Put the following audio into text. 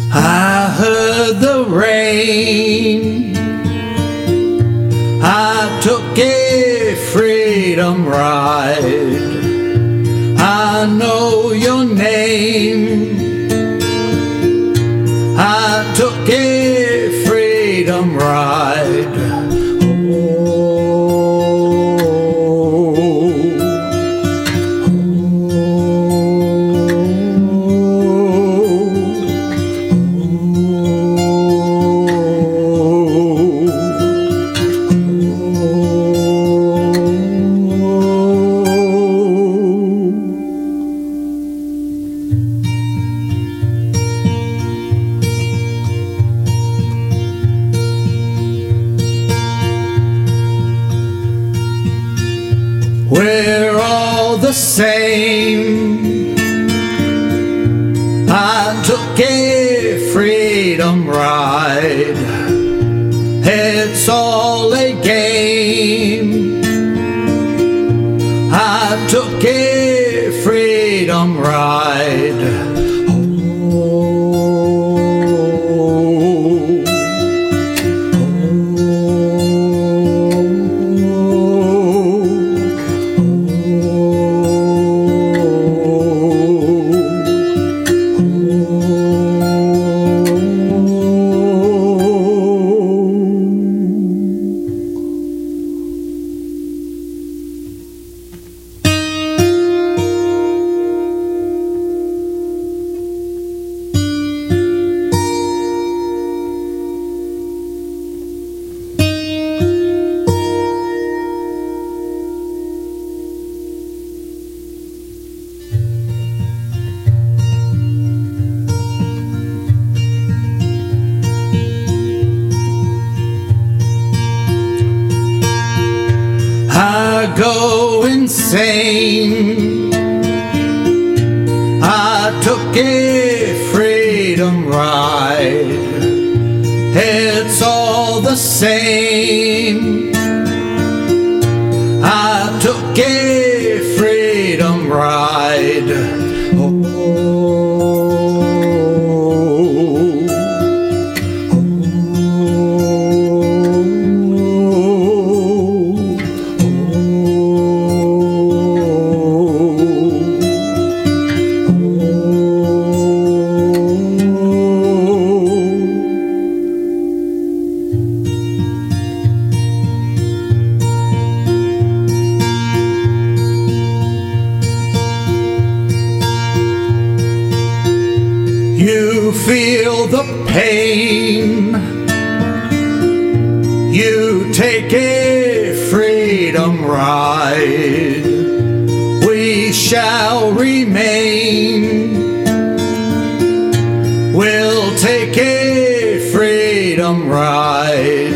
I heard the rain, I took a freedom ride. I know your name, I took a freedom ride. We're all the same. I took a freedom ride. It's all a game. I took a freedom ride. I go insane. I took a freedom ride. It's all the same. I took a freedom ride. You feel the pain, you take a freedom ride. We shall remain, we'll take a freedom ride.